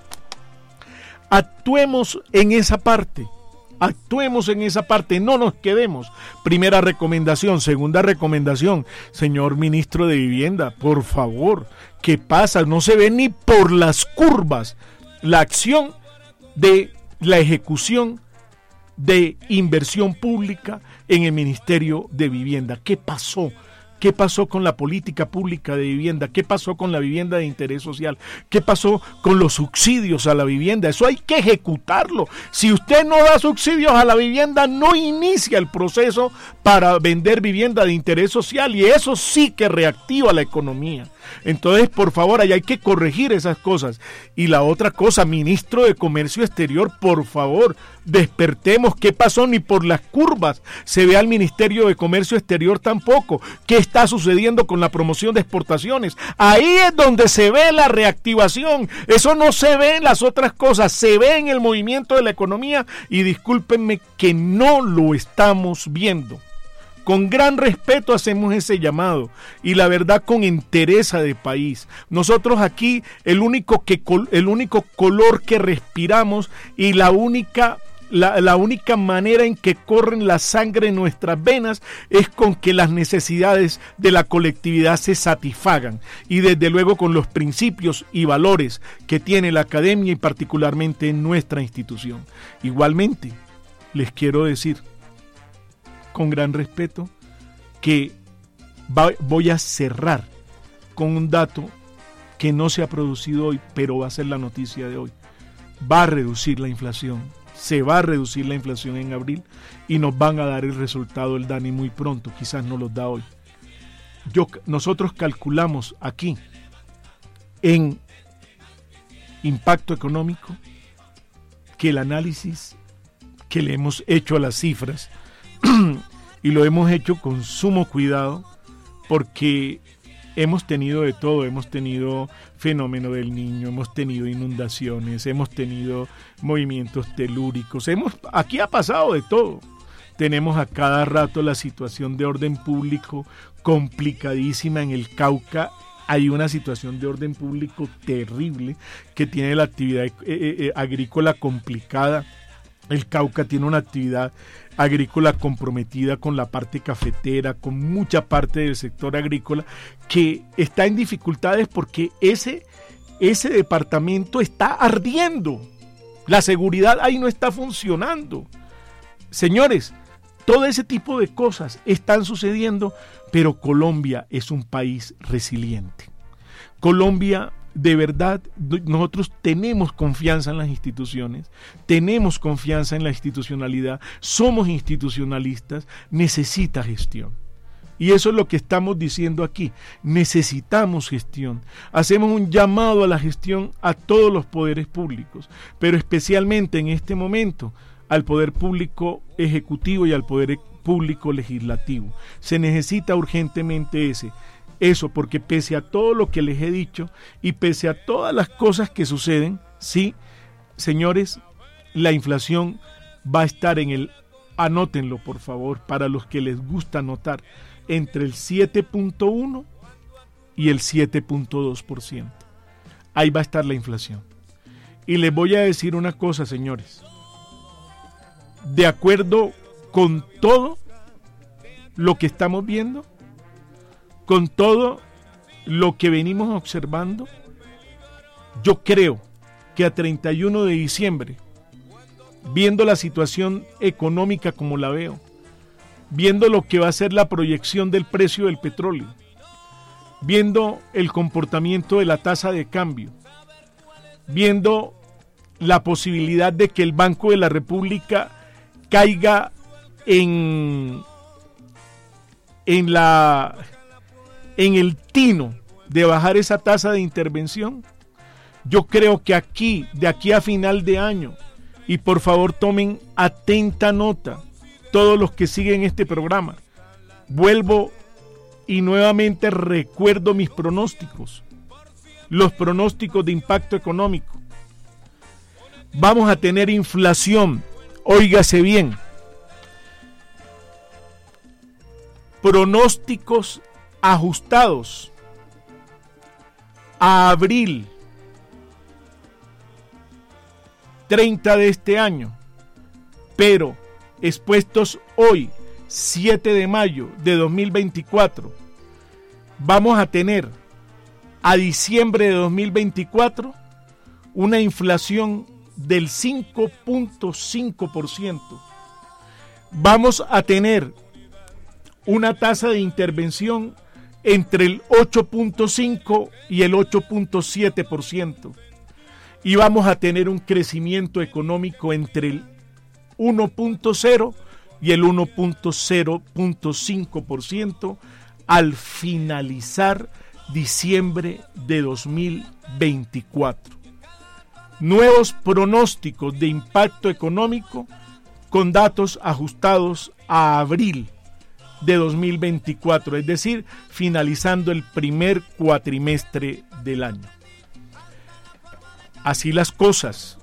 actuemos en esa parte. Actuemos en esa parte, no nos quedemos. Primera recomendación. Segunda recomendación, señor ministro de Vivienda, por favor, ¿qué pasa? No se ve ni por las curvas la acción de la ejecución de inversión pública en el Ministerio de Vivienda. ¿Qué pasó? ¿Qué pasó con la política pública de vivienda? ¿Qué pasó con la vivienda de interés social? ¿Qué pasó con los subsidios a la vivienda? Eso hay que ejecutarlo. Si usted no da subsidios a la vivienda, no inicia el proceso para vender vivienda de interés social y eso sí que reactiva la economía. Entonces, por favor, ahí hay que corregir esas cosas. Y la otra cosa, ministro de Comercio Exterior, por favor, despertemos. ¿Qué pasó? Ni por las curvas se ve al Ministerio de Comercio Exterior tampoco. ¿Qué está sucediendo con la promoción de exportaciones? Ahí es donde se ve la reactivación. Eso no se ve en las otras cosas, se ve en el movimiento de la economía y discúlpenme que no lo estamos viendo. Con gran respeto hacemos ese llamado y la verdad con entereza de país. Nosotros aquí el único color que respiramos y la única manera en que corren la sangre en nuestras venas es con que las necesidades de la colectividad se satisfagan y desde luego con los principios y valores que tiene la academia y particularmente nuestra institución. Igualmente les quiero decir con gran respeto que voy a cerrar con un dato que no se ha producido hoy, pero va a ser la noticia de hoy. Va a reducir la inflación, se va a reducir la inflación en abril y nos van a dar el resultado el DANI muy pronto, quizás no los da hoy. Nosotros calculamos aquí en impacto económico que el análisis que le hemos hecho a las cifras y lo hemos hecho con sumo cuidado porque hemos tenido de todo, hemos tenido fenómeno del Niño, hemos tenido inundaciones, hemos tenido movimientos telúricos, aquí ha pasado de todo. Tenemos a cada rato la situación de orden público complicadísima en el Cauca. Hay una situación de orden público terrible que tiene la actividad agrícola complicada El Cauca tiene una actividad agrícola comprometida con la parte cafetera, con mucha parte del sector agrícola que está en dificultades porque ese departamento está ardiendo. La seguridad ahí no está funcionando. Señores, todo ese tipo de cosas están sucediendo, pero Colombia es un país resiliente. Colombia, de verdad, nosotros tenemos confianza en las instituciones, tenemos confianza en la institucionalidad, somos institucionalistas, necesita gestión. Y eso es lo que estamos diciendo aquí, necesitamos gestión. Hacemos un llamado a la gestión a todos los poderes públicos, pero especialmente en este momento al poder público ejecutivo y al poder público legislativo. Se necesita urgentemente eso, porque pese a todo lo que les he dicho y pese a todas las cosas que suceden, sí, señores, la inflación va a estar anótenlo por favor, para los que les gusta anotar, entre el 7.1 y el 7.2%. Ahí va a estar la inflación. Y les voy a decir una cosa, señores. De acuerdo con todo lo que estamos viendo, con todo lo que venimos observando, yo creo que a 31 de diciembre, viendo la situación económica como la veo, viendo lo que va a ser la proyección del precio del petróleo, viendo el comportamiento de la tasa de cambio, viendo la posibilidad de que el Banco de la República caiga en el tino de bajar esa tasa de intervención, yo creo que de aquí a final de año, y por favor tomen atenta nota, todos los que siguen este programa, vuelvo y nuevamente recuerdo mis pronósticos, los pronósticos de impacto económico. Vamos a tener inflación, óigase bien, pronósticos ajustados a abril 30 de este año, pero expuestos hoy, 7 de mayo de 2024, vamos a tener a diciembre de 2024 una inflación del 5.5%. Vamos a tener una tasa de intervención entre el 8.5 y el 8.7%. Y vamos a tener un crecimiento económico entre el 1.0 y el 1.5% al finalizar diciembre de 2024. Nuevos pronósticos de impacto económico con datos ajustados a abril de 2024, es decir, finalizando el primer cuatrimestre del año. Así las cosas.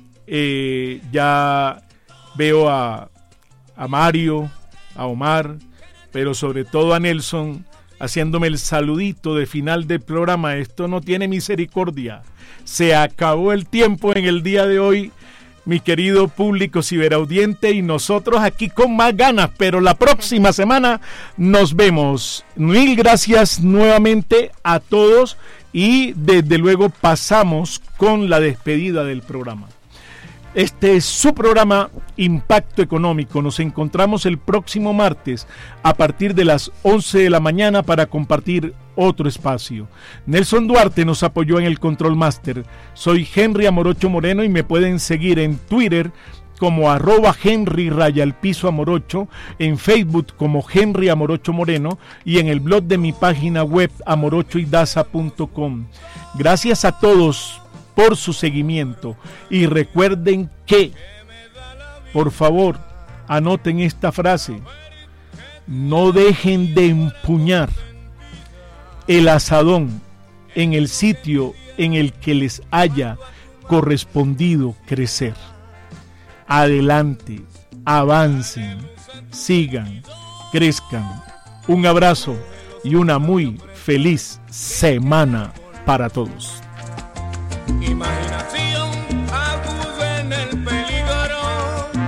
Ya veo a Mario, a Omar, pero sobre todo a Nelson haciéndome el saludito de final del programa. Esto no tiene misericordia. Se acabó el tiempo en el día de hoy, mi querido público ciberaudiente, y nosotros aquí con más ganas, pero la próxima semana nos vemos. Mil gracias nuevamente a todos y desde luego pasamos con la despedida del programa. Este es su programa Impacto Económico. Nos encontramos el próximo martes a partir de las 11 de la mañana para compartir otro espacio. Nelson Duarte nos apoyó en el Control Master. Soy Henry Amorocho Moreno y me pueden seguir en Twitter como @Henry_Amorocho, en Facebook como Henry Amorocho Moreno y en el blog de mi página web amorochoidaza.com. Gracias a todos por su seguimiento y recuerden que, por favor, anoten esta frase: no dejen de empuñar el azadón en el sitio en el que les haya correspondido crecer. Adelante, avancen, sigan, crezcan. Un abrazo y una muy feliz semana para todos. Imaginación aguda en el peligro,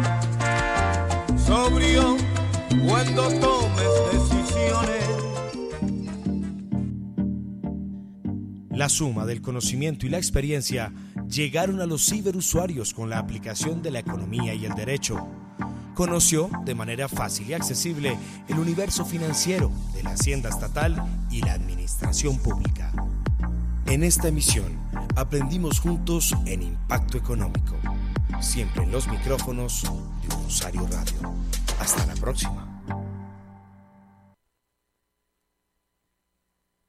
La suma del conocimiento y la experiencia llegaron a los ciberusuarios con la aplicación de la economía y el derecho. Conoció de manera fácil y accesible el universo financiero de la hacienda estatal y la administración pública. En esta emisión aprendimos juntos en Impacto Económico, siempre en los micrófonos de Rosario Radio. Hasta la próxima.